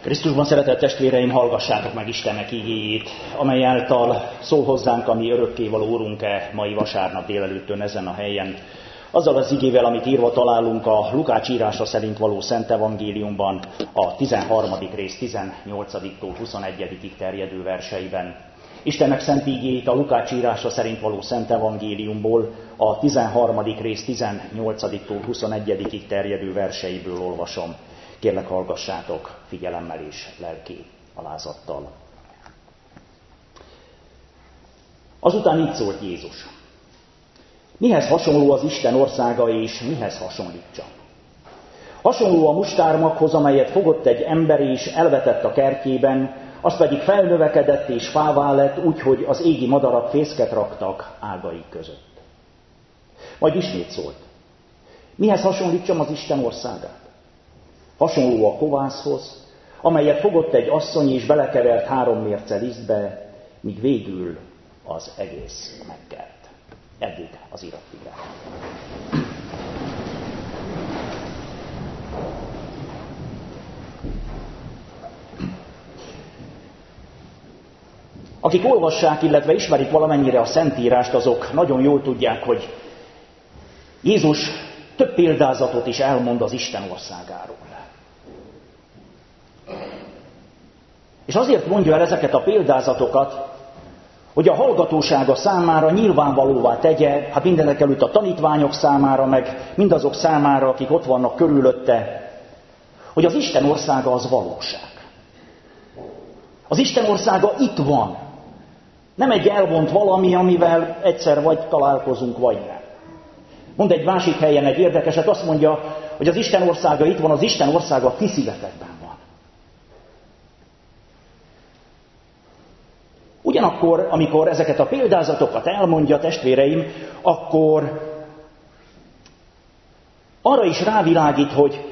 Krisztusban szeretett testvéreim, hallgassátok meg Istennek igéjét, amely által szól hozzánk a mi örökkévaló Úrunk-e mai vasárnap délelőttön ezen a helyen. Azzal az igével, amit írva találunk a Lukács írása szerint való Szent Evangéliumban, a 13. rész 18-tól 21-ig terjedő verseiben. Istennek szent igéjét a Lukács írása szerint való Szent Evangéliumból, a 13. rész 18-tól 21-ig terjedő verseiből olvasom. Kérlek, hallgassátok figyelemmel és lelki alázattal. Azután így szólt Jézus. Mihez hasonló az Isten országa, és mihez hasonlítsa? Hasonló a mustármaghoz, amelyet fogott egy ember és elvetett a kertjében, az pedig felnövekedett és fává lett, úgyhogy az égi madarak fészket raktak ágai között. Majd ismét szólt. Mihez hasonlítsam az Isten országát? Hasonló a kovászhoz, amelyet fogott egy asszony és belekevert 3 mérce lisztbe, míg végül az egész megkelt. Eddig az irattírás. Akik olvassák, illetve ismerik valamennyire a Szentírást, azok nagyon jól tudják, hogy Jézus több példázatot is elmond az Isten országáról. És azért mondja el ezeket a példázatokat, hogy a hallgatósága számára nyilvánvalóvá tegye, hát mindenekelőtt a tanítványok számára, meg mindazok számára, akik ott vannak körülötte, hogy az Isten országa az valóság. Az Isten országa itt van. Nem egy elvont valami, amivel egyszer vagy találkozunk, vagy nem. Mond egy másik helyen egy érdekeset, azt mondja, hogy az Isten országa itt van, az Isten országa a ti szívetekben van. Ugyanakkor, amikor ezeket a példázatokat elmondja, testvéreim, akkor arra is rávilágít, hogy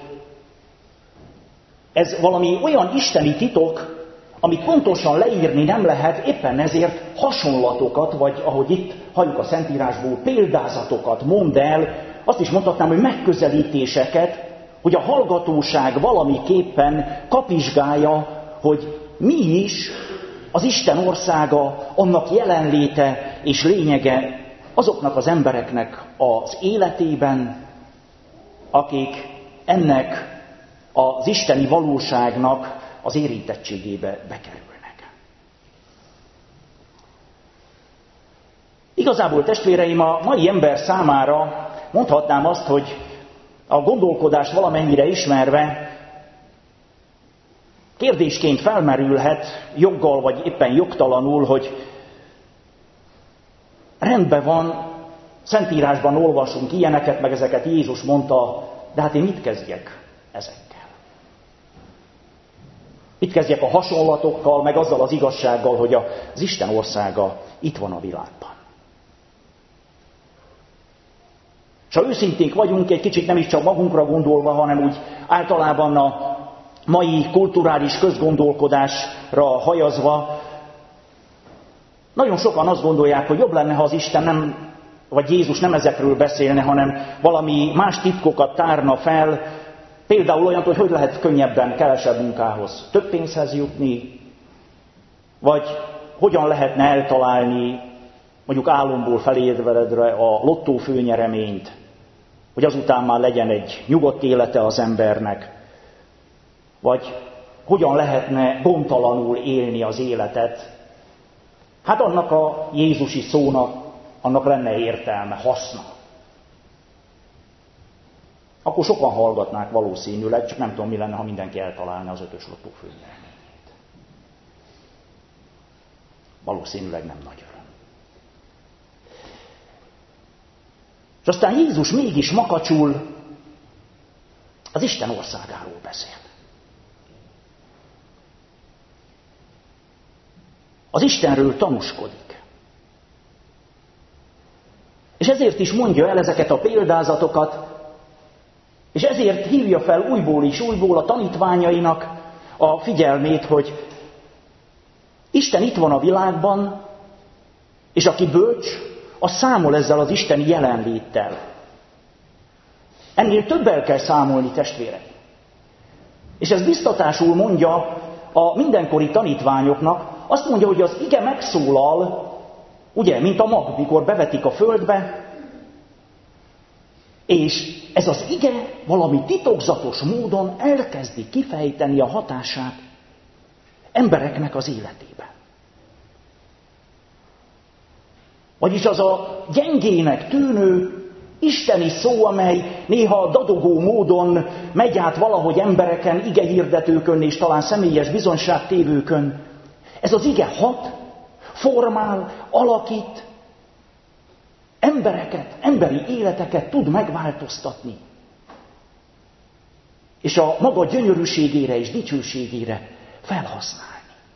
ez valami olyan isteni titok, amit pontosan leírni nem lehet, éppen ezért hasonlatokat, vagy ahogy itt halljuk a Szentírásból, példázatokat mond el, azt is mondhatnám, hogy megközelítéseket, hogy a hallgatóság valamiképpen kapizsgálja, hogy mi is az Isten országa, annak jelenléte és lényege azoknak az embereknek az életében, akik ennek az isteni valóságnak az érintettségébe bekerülnek. Igazából, testvéreim, a mai ember számára mondhatnám azt, hogy a gondolkodást valamennyire ismerve kérdésként felmerülhet, joggal vagy éppen jogtalanul, hogy rendben van, Szentírásban olvasunk ilyeneket, meg ezeket Jézus mondta, de hát én mit kezdjek ezekkel? Mit kezdjek a hasonlatokkal, meg azzal az igazsággal, hogy az Isten országa itt van a világban? És ha őszinték vagyunk, egy kicsit nem is csak magunkra gondolva, hanem úgy általában a mai kulturális közgondolkodásra hajazva, nagyon sokan azt gondolják, hogy jobb lenne, ha az Isten nem, vagy Jézus nem ezekről beszélne, hanem valami más titkokat tárna fel, például olyan, hogy lehet könnyebben, kevesebb munkához több pénzhez jutni, vagy hogyan lehetne eltalálni, mondjuk álomból felébredve a lottó főnyereményt, hogy azután már legyen egy nyugodt élete az embernek, vagy hogyan lehetne gondtalanul élni az életet. Hát annak a jézusi szónak, annak lenne értelme, haszna. Akkor sokan hallgatnák valószínűleg, csak nem tudom, mi lenne, ha mindenki eltalálna az 5-ös lottó főnyereményét. Valószínűleg nem nagy öröm. És aztán Jézus mégis makacsul az Isten országáról beszél. Az Istenről tanúskodik. És ezért is mondja el ezeket a példázatokat, és ezért hívja fel újból és újból a tanítványainak a figyelmét, hogy Isten itt van a világban, és aki bölcs, az számol ezzel az isteni jelenléttel. Ennél többel kell számolni, testvérek. És ez biztatásul mondja, a mindenkori tanítványoknak, azt mondja, hogy az ige megszólal, ugye, mint a mag, mikor bevetik a földbe, és ez az ige valami titokzatos módon elkezdi kifejteni a hatását embereknek az életében. Vagyis az a gyengének tűnő isteni szó, amely néha dadogó módon megy át valahogy embereken, igehirdetőkön és talán személyes bizonyságtévőkön. Ez az ige hat, formál, alakít, embereket, emberi életeket tud megváltoztatni. És a maga gyönyörűségére és dicsőségére felhasználni.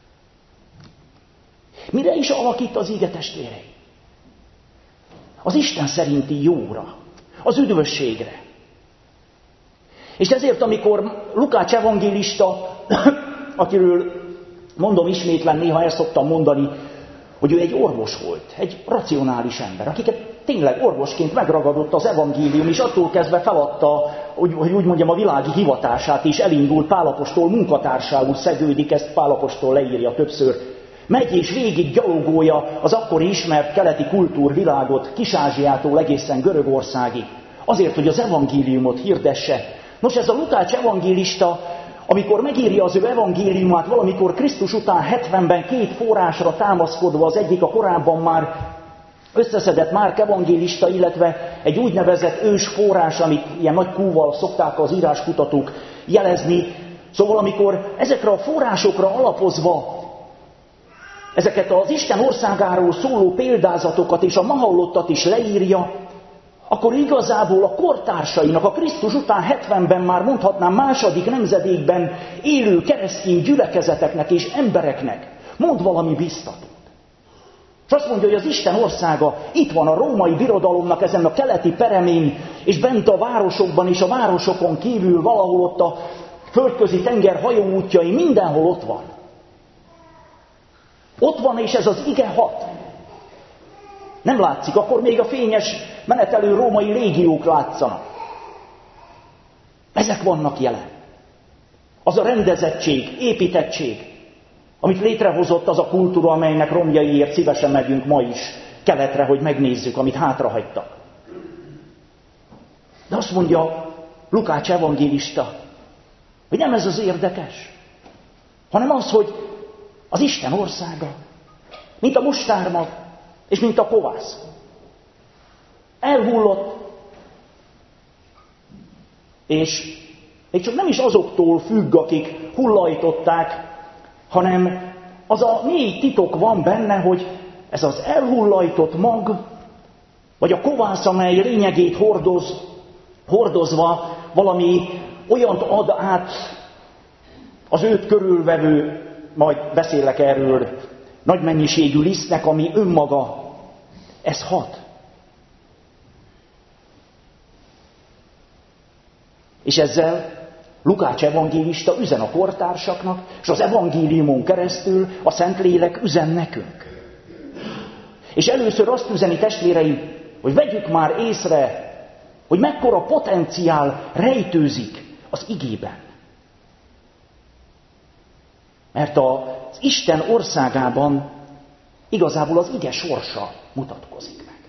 Mire is alakít az ige, testvérei? Az Isten szerinti jóra, az üdvösségre. És ezért, amikor Lukács evangélista, akiről mondom ismétlen, néha el szoktam mondani, hogy ő egy orvos volt, egy racionális ember, akiket tényleg orvosként megragadott az evangélium, és attól kezdve feladta, hogy úgy mondjam, a világi hivatását, és elindult Pál apostol munkatársául szegődik, ezt Pál apostol leírja többször. Megy és végig gyalogolja az akkori ismert keleti kultúrvilágot, Kis-Ázsiától egészen Görögországig, azért, hogy az evangéliumot hirdesse. Nos, ez a Lukács evangélista, amikor megírja az ő evangéliumát valamikor Krisztus után 70-ben 2 forrásra támaszkodva, az egyik a korábban már összeszedett Márk evangélista, illetve egy úgynevezett ős forrás, amit ilyen nagy Q-val szokták az íráskutatók jelezni. Szóval amikor ezekre a forrásokra alapozva ezeket az Isten országáról szóló példázatokat és a ma hallottat is leírja, akkor igazából a kortársainak, a Krisztus után 70-ben már mondhatnám második nemzedékben élő keresztény gyülekezeteknek és embereknek mond valami biztatót. És azt mondja, hogy az Isten országa itt van a római birodalomnak ezen a keleti peremén, és bent a városokban és a városokon kívül valahol ott a földközi tenger hajóútjai, mindenhol ott van. Ott van, és ez az ige hat. Nem látszik, akkor még a fényes, menetelő római légiók látszanak. Ezek vannak jelen. Az a rendezettség, építettség, amit létrehozott az a kultúra, amelynek romjaiért szívesen megyünk ma is keletre, hogy megnézzük, amit hátrahagytak. De azt mondja Lukács evangélista, hogy nem ez az érdekes, hanem az, hogy az Isten országa, mint a mustármag, és mint a kovász. Elhullott, és még csak nem is azoktól függ, akik hullajtották, hanem az a mély titok van benne, hogy ez az elhullajtott mag, vagy a kovász, amely lényegét hordozva valami olyant ad át az őt körülvevő, majd beszélek erről, nagy mennyiségű lisztnek, ami önmaga, ez hat. És ezzel Lukács evangélista üzen a kortársaknak, és az evangéliumon keresztül a Szentlélek üzen nekünk. És először azt üzeni, testvéreim, hogy vegyük már észre, hogy mekkora potenciál rejtőzik az igében. Mert az Isten országában igazából az ige sorsa mutatkozik meg.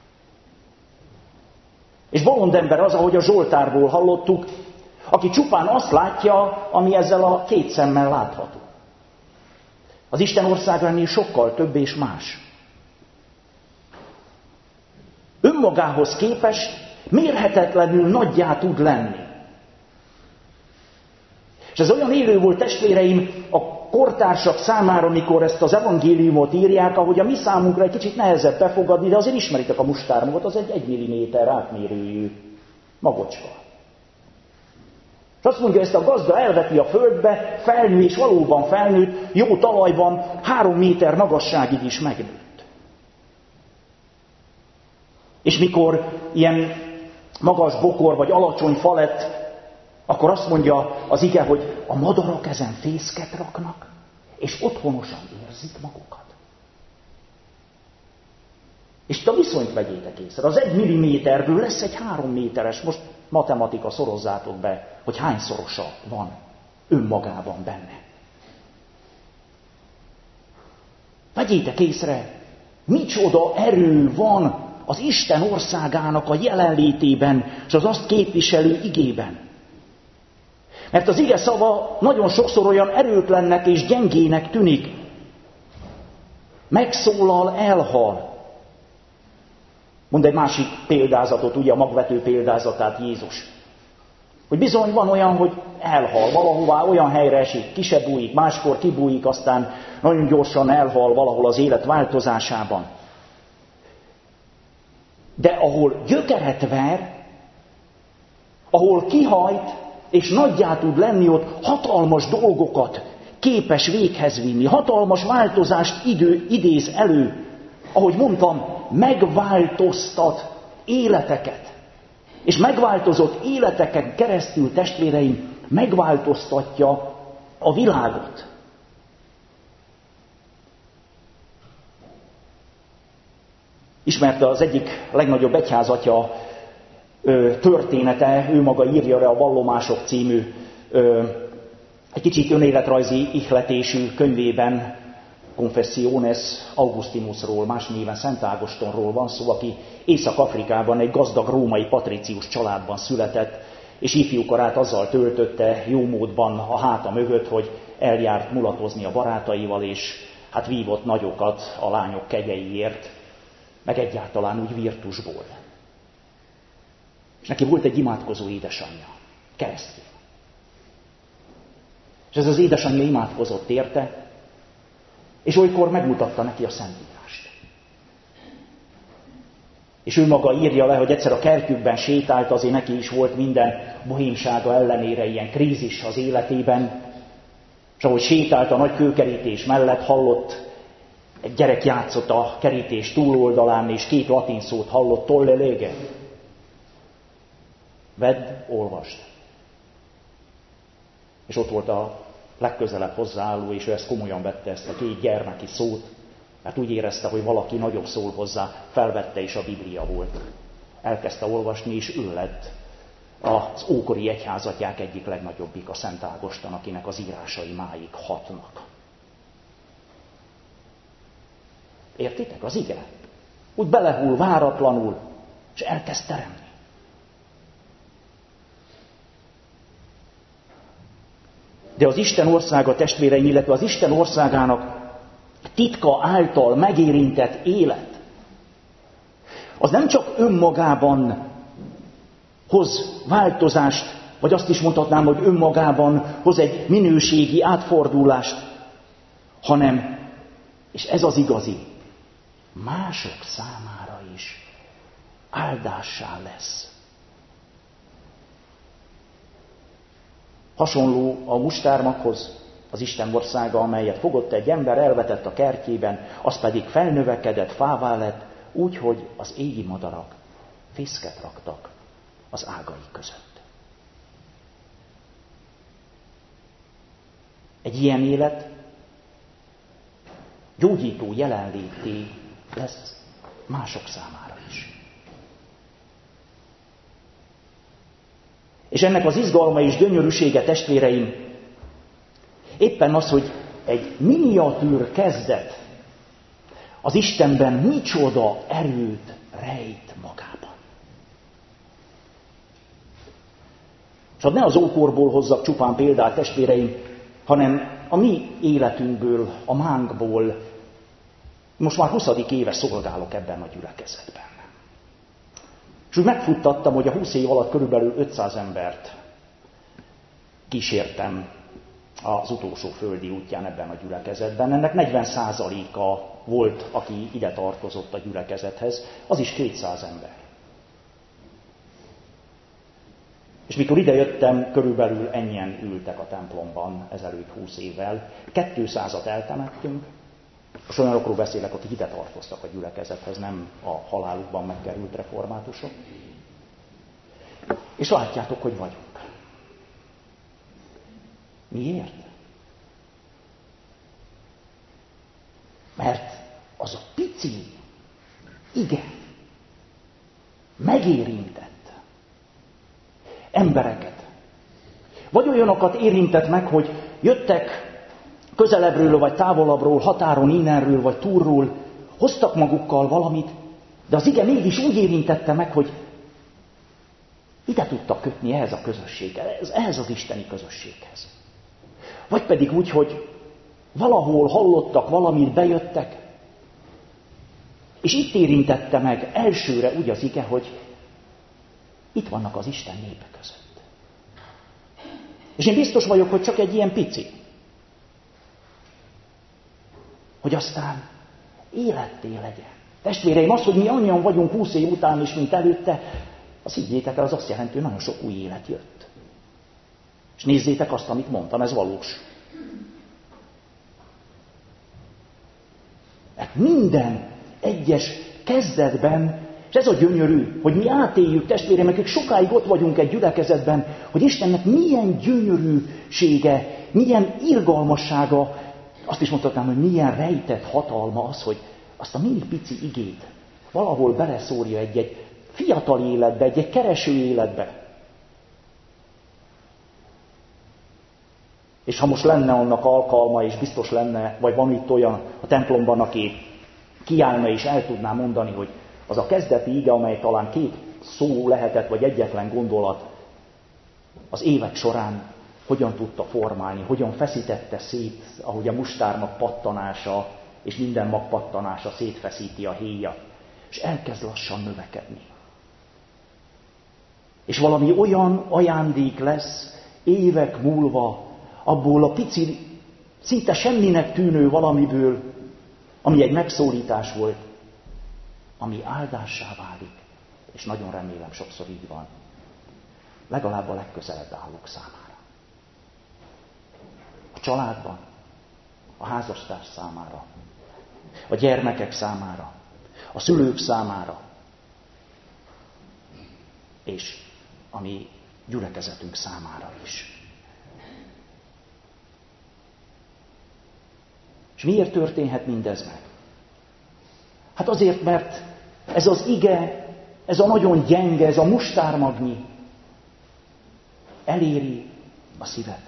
És bolond ember az, ahogy a Zsoltárból hallottuk, aki csupán azt látja, ami ezzel a 2 szemmel látható. Az Isten országa ennél sokkal több és más. Önmagához képest mérhetetlenül nagyjá tud lenni. És ez olyan élő volt, testvéreim, a kortársak számára, mikor ezt az evangéliumot írják, ahogy a mi számunkra egy kicsit nehezebb befogadni, de azért ismeritek a mustármagot, az egy 1 milliméter átmérőjű magocska. És azt mondja, ezt a gazda elveti a földbe, felnő, és valóban felnőtt, jó talajban 3 méter magasságig is megnőtt. És mikor ilyen magas bokor vagy alacsony fa lett, akkor azt mondja az ige, hogy a madarak ezen fészket raknak, és otthonosan érzik magukat. És a viszonyt vegyétek észre. Az 1 milliméterből lesz egy 3 méteres, most matematika, szorozzátok be, hogy hányszorosa van önmagában benne. Vegyétek észre, micsoda erő van az Isten országának a jelenlétében, és az azt képviselő igében. Mert az ige szava nagyon sokszor olyan erőtlennek és gyengének tűnik. Megszólal, elhal. Mond egy másik példázatot, ugye a magvető példázatát Jézus. Hogy bizony van olyan, hogy elhal, valahová olyan helyre esik, ki se bújik, máskor kibújik, aztán nagyon gyorsan elhal valahol az élet változásában. De ahol gyökeret ver, ahol kihajt, és nagyjá tud lenni, ott hatalmas dolgokat képes véghez vinni, hatalmas változást idéz elő, ahogy mondtam, megváltoztat életeket. És megváltozott életeken keresztül, testvéreim, megváltoztatja a világot. Ismerte az egyik legnagyobb egyházatja története, ő maga írja le a Vallomások című egy kicsit önéletrajzi ihletésű könyvében, Confessiones Augustinusról, más néven Szent Ágostonról van szó, aki Észak-Afrikában egy gazdag római patricius családban született, és ifjúkorát azzal töltötte jó módban a háta mögött, hogy eljárt mulatozni a barátaival, és hát vívott nagyokat a lányok kegyeiért, meg egyáltalán úgy virtusból. És neki volt egy imádkozó édesanyja, keresztény. És ez az édesanyja imádkozott érte, és olykor megmutatta neki a Szentírást. És ő maga írja le, hogy egyszer a kertjükben sétált, azért neki is volt minden bohémsága ellenére ilyen krízis az életében, és ahogy sétált a nagy kőkerítés mellett, hallott, egy gyerek játszott a kerítés túloldalán, és 2 latin szót hallott, tolle lege. Vedd, olvasd. És ott volt a legközelebb hozzáálló, és ő ezt komolyan vette, ezt a 2 gyermeki szót, mert úgy érezte, hogy valaki nagyobb szól hozzá, felvette, és a Biblia volt. Elkezdte olvasni, és ő lett az ókori egyházatják egyik legnagyobbik, a Szent Ágoston, akinek az írásai máig hatnak. Értitek? Az ige. Úgy belehull váratlanul, és elkezd teremni. De az Isten országa, testvéreim, illetve az Isten országának titka által megérintett élet, az nem csak önmagában hoz változást, vagy azt is mondhatnám, hogy önmagában hoz egy minőségi átfordulást, hanem, és ez az igazi, mások számára is áldássá lesz. Hasonló a mustármaghoz az Isten országa, amelyet fogott egy ember, elvetett a kertjében, az pedig felnövekedett, fává lett, úgy, hogy az égi madarak fészket raktak az ágai között. Egy ilyen élet gyógyító jelenlété lesz mások számára is. És ennek az izgalma és gyönyörűsége, testvéreim, éppen az, hogy egy miniatűr kezdet az Istenben micsoda erőt rejt magában. És ne az ókorból hozzak csupán példát, testvéreim, hanem a mi életünkből, a mánkból. Most már 20. éve szolgálok ebben a gyülekezetben. És úgy megfuttattam, hogy a 20 év alatt körülbelül 500 embert kísértem az utolsó földi útján ebben a gyülekezetben. Ennek 40%-a volt, aki ide tartozott a gyülekezethez, az is 200 ember. És mikor ide jöttem, körülbelül ennyien ültek a templomban ezelőtt 20 évvel. 200-at eltemettünk, és olyanokról beszélek, akik ide tartoztak a gyülekezethez, nem a halálukban megkerült reformátusok. És látjátok, hogy vagyunk. Miért? Mert az a pici ige megérintett embereket. Vagy olyanokat érintett meg, hogy jöttek közelebbről vagy távolabbról, határon innenről vagy túlról hoztak magukkal valamit, de az ige mégis úgy érintette meg, hogy ide tudtak kötni ehhez a közösséghez, ehhez az isteni közösséghez. Vagy pedig úgy, hogy valahol hallottak valamit, bejöttek, és itt érintette meg elsőre úgy az ige, hogy itt vannak az Isten népe között. És én biztos vagyok, hogy csak egy ilyen pici. Hogy aztán életté legyen. Testvéreim, az, hogy mi annyian vagyunk 20 év után is, mint előtte, azt higgyétek el, az azt jelenti, hogy nagyon sok új élet jött. És nézzétek azt, amit mondtam, ez valós. Hát minden egyes kezdetben, és ez a gyönyörű, hogy mi átéljük, testvéreim, akik sokáig ott vagyunk egy gyülekezetben, hogy Istennek milyen gyönyörűsége, milyen irgalmassága, azt is mondhatnám, hogy milyen rejtett hatalma az, hogy azt a mini pici igét valahol beleszórja egy fiatal életbe, egy kereső életbe. És ha most lenne annak alkalma, és biztos lenne, vagy van itt olyan a templomban, aki kiállna és el tudná mondani, hogy az a kezdeti ige, amely talán 2 szó lehetett, vagy egyetlen gondolat, az évek során hogyan tudta formálni, hogyan feszítette szét, ahogy a mustármag pattanása és minden mag pattanása szétfeszíti a héjat, és elkezd lassan növekedni. És valami olyan ajándék lesz évek múlva, abból a pici, szinte semminek tűnő valamiből, ami egy megszólítás volt, ami áldássá válik, és nagyon remélem sokszor így van, legalább a legközelebb állók számára. A családban, a házastárs számára, a gyermekek számára, a szülők számára, és a mi gyülekezetünk számára is. És miért történhet mindez meg? Hát azért, mert ez az ige, ez a nagyon gyenge, ez a mustármagnyi eléri a szívet.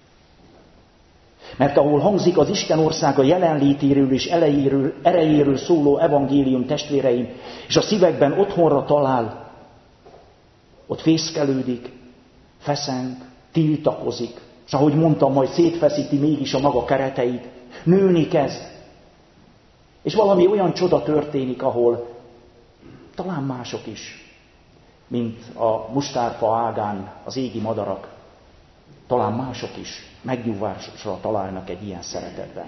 Mert ahol hangzik az Isten országa jelenlétéről és erejéről szóló evangélium, testvéreim, és a szívekben otthonra talál, ott fészkelődik, feszeng, tiltakozik, és ahogy mondtam, majd szétfeszíti mégis a maga kereteit, nőni kezd. És valami olyan csoda történik, ahol talán mások is, mint a mustárfa ágán az égi madarak, talán mások is megnyugvásra találnak egy ilyen szeretetben.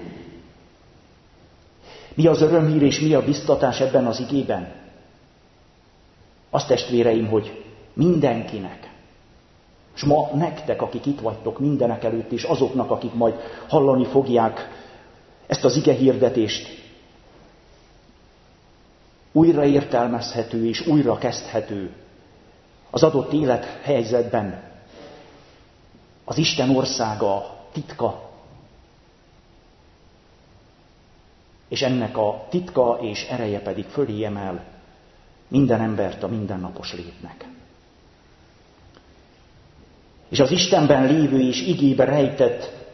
Mi az örömhír és mi a biztatás ebben az igében? Azt, testvéreim, hogy mindenkinek, és ma nektek, akik itt vagytok mindenek előtt, és azoknak, akik majd hallani fogják ezt az ige hirdetést, újra értelmezhető és újra kezdhető az adott élethelyzetben az Isten országa titka, és ennek a titka és ereje pedig fölé emel minden embert a mindennapos létnek. És az Istenben lévő és igébe rejtett,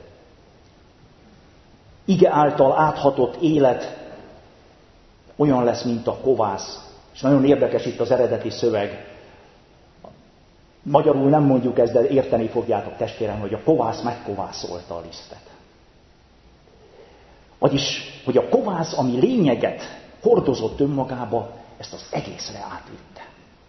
ige által áthatott élet olyan lesz, mint a kovász. És nagyon érdekes itt az eredeti szöveg. Magyarul nem mondjuk ezt, de érteni fogjátok, testvérem, hogy a kovász megkovászolta a lisztet. Vagyis, hogy a kovász, ami lényeget hordozott önmagába, ezt az egészre átvitte.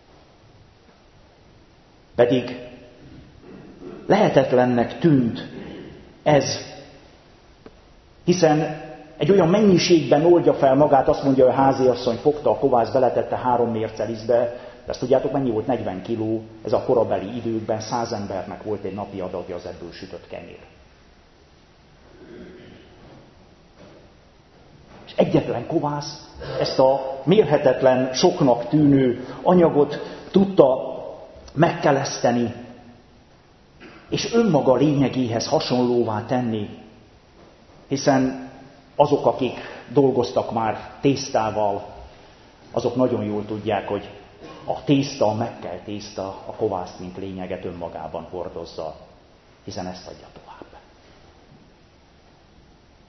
Pedig lehetetlennek tűnt ez, hiszen egy olyan mennyiségben oldja fel magát, azt mondja, hogy a háziasszony fogta a kovász, beletette 3 mérce lisztbe, de ezt tudjátok, mennyi volt? 40 kiló, ez a korabeli időkben 100 embernek volt egy napi adagja az ebből sütött kenyér. És egyetlen kovász ezt a mérhetetlen, soknak tűnő anyagot tudta megkeleszteni, és önmaga lényegéhez hasonlóvá tenni, hiszen azok, akik dolgoztak már tésztával, azok nagyon jól tudják, hogy a tészta, a megkelt tészta a kovászt, mint lényeget önmagában hordozza, hiszen ezt adja tovább.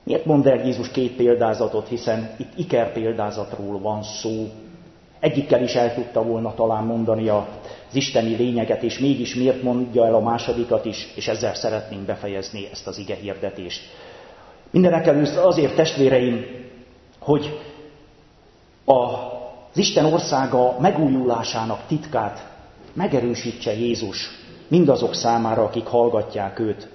Miért mond el Jézus két példázatot, hiszen itt iker példázatról van szó. Egyikkel is el tudta volna talán mondani az isteni lényeget, és mégis miért mondja el a másodikat is, és ezzel szeretnénk befejezni ezt az ige hirdetést. Mindenekelőtt azért, testvéreim, hogy az Isten országa megújulásának titkát megerősítse Jézus mindazok számára, akik hallgatják őt.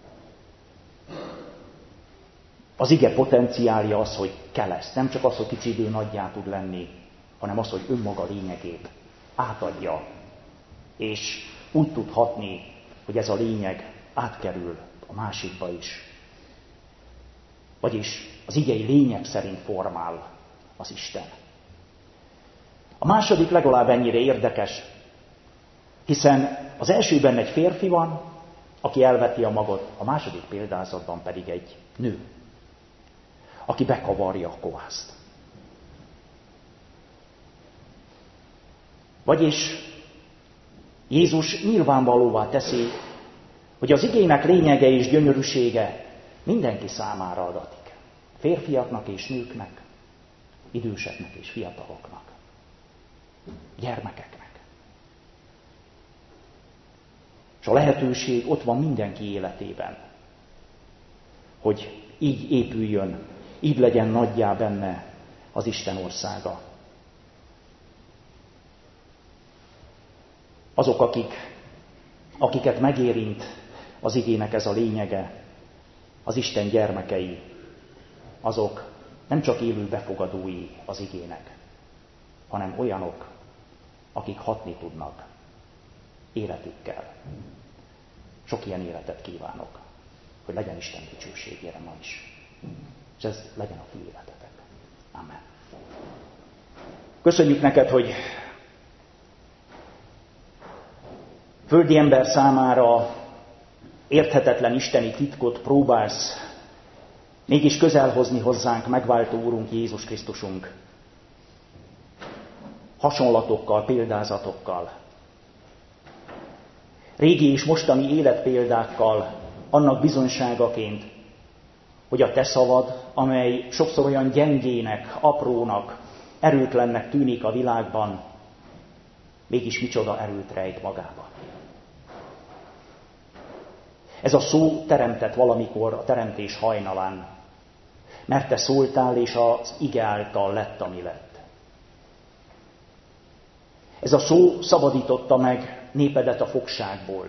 Az ige potenciálja az, hogy kelesz, nem csak az, hogy kicsi idő nagyjá tud lenni, hanem az, hogy önmaga lényegét átadja, és úgy tud hatni, hogy ez a lényeg átkerül a másikba is. Vagyis az igei lényeg szerint formál az Isten. A második legalább ennyire érdekes, hiszen az elsőben egy férfi van, aki elveti a magot, a második példázatban pedig egy nő, aki bekavarja a kovászt. Vagyis Jézus nyilvánvalóvá teszi, hogy az igének lényege és gyönyörűsége mindenki számára adatik. Férfiaknak és nőknek, időseknek és fiataloknak, gyermekeknek. És a lehetőség ott van mindenki életében, hogy így épüljön, így legyen nagyjá benne az Isten országa. Azok, akiket megérint az igének ez a lényege, az Isten gyermekei, azok nem csak élő befogadói az igének, hanem olyanok, akik hatni tudnak életükkel. Sok ilyen életet kívánok, hogy legyen Isten dicsőségére ma is. És ez legyen a ti életetek. Amen. Köszönjük neked, hogy földi ember számára érthetetlen isteni titkot próbálsz mégis közel hozni hozzánk megváltó Úrunk Jézus Krisztusunk. Hasonlatokkal, példázatokkal, régi és mostani életpéldákkal, annak bizonyságaként, hogy a te szavad, amely sokszor olyan gyengének, aprónak, erőtlennek tűnik a világban, mégis micsoda erőt rejt magába. Ez a szó teremtett valamikor a teremtés hajnalán, mert te szóltál, és az ige által lett, ami lett. Ez a szó szabadította meg népedet a fogságból.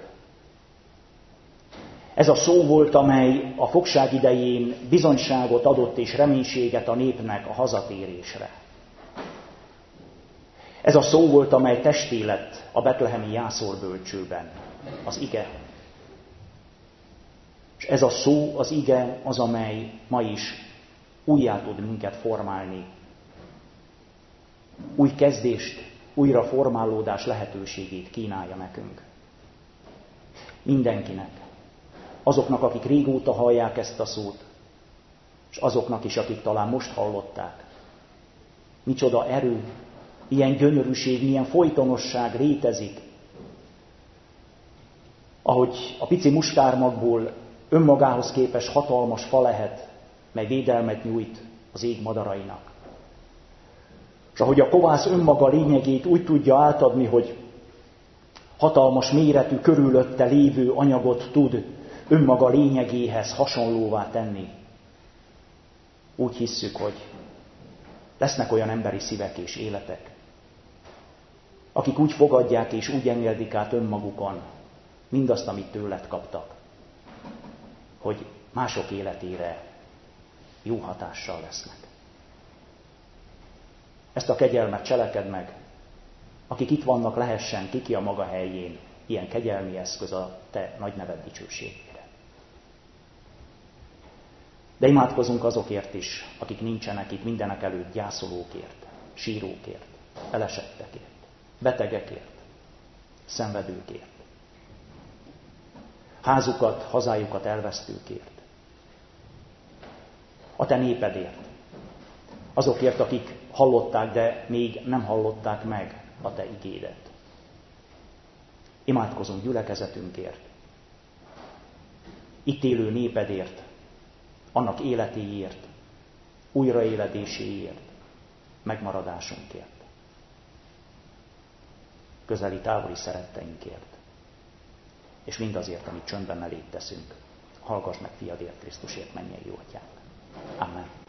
Ez a szó volt, amely a fogság idején bizonyságot adott és reménységet a népnek a hazatérésre. Ez a szó volt, amely testé lett a betlehemi jászolbölcsőben, az ige. És ez a szó, az ige, az, amely ma is újjá tud minket formálni. Új kezdést, újra formálódás lehetőségét kínálja nekünk. Mindenkinek. Azoknak, akik régóta hallják ezt a szót, és azoknak is, akik talán most hallották. Micsoda erő, milyen gyönyörűség, milyen folytonosság létezik. Ahogy a pici muskármagból önmagához képes hatalmas fa lehet, mely védelmet nyújt az ég madarainak. És ahogy a kovász önmaga lényegét úgy tudja átadni, hogy hatalmas méretű, körülötte lévő anyagot tud önmaga lényegéhez hasonlóvá tenni, úgy hisszük, hogy lesznek olyan emberi szívek és életek, akik úgy fogadják és úgy engedik át önmagukon mindazt, amit tőled kaptak, hogy mások életére jó hatással lesznek. Ezt a kegyelmet cselekedd meg, akik itt vannak, lehessen kiki a maga helyén ilyen kegyelmi eszköz a te nagy neved dicsőségére. De imádkozunk azokért is, akik nincsenek itt, mindenek előtt gyászolókért, sírókért, elesettekért, betegekért, szenvedőkért, házukat, hazájukat elvesztőkért, a te népedért, azokért, akik hallották, de még nem hallották meg a te igédet. Imádkozunk gyülekezetünkért, itt élő népedért, annak életéért, újraéledéséért, megmaradásunkért, közeli távoli szeretteinkért, és mindazért, amit csöndben eléd teszünk. Hallgass meg fiadért, Krisztusért, mennyei Jó Atyánk. Amen.